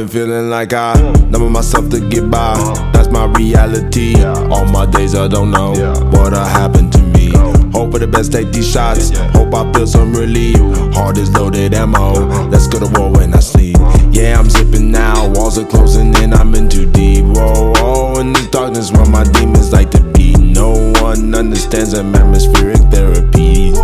been feeling like I number myself to get by. That's my reality. All my days I don't know what'll happen to me. Hope for the best, take these shots. Hope I feel some relief. Heart is loaded ammo. Let's go to war when I sleep. Yeah, I'm zipping now. Walls are closing in, I'm in too deep. Whoa, whoa, in the darkness where my demons like to be. No one understands them atmospheric therapy.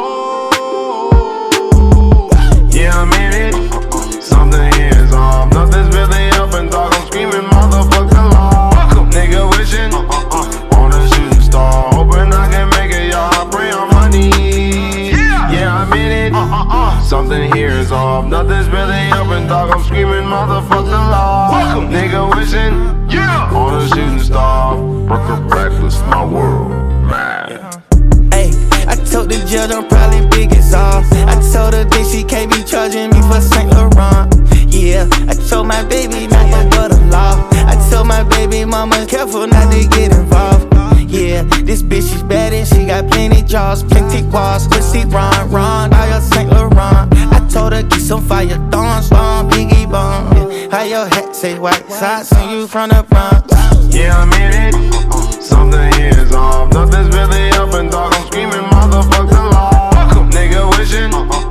Yeah, I'm in it. Something here is off. Nothing's really up and dog. I'm screaming, motherfuck the law. Nigga wishing on a shooting star. Hoping I can make it, y'all. Pray on my knees. Yeah, I'm in it. Something here is off. Nothing's really up and dog. I'm screaming, motherfuck the law. Nigga wishing on a shooting star. Reckless, my world, man. I told the judge I'm probably big as off. I told her that she can't be charging me for Saint Laurent. Yeah, I told my baby not to go to law. I told my baby mama careful not to get involved. Yeah, this bitch is bad and she got plenty jaws, plenty walls, pussy run, by your Saint Laurent. I told her get some fire thorns, long biggie bomb. Yeah, how your hat say white socks on you from the Bronx? Yeah, I'm in it. Something here is off. Nothing's really up and dog. I'm screaming, motherfuck the law. Nigga wishing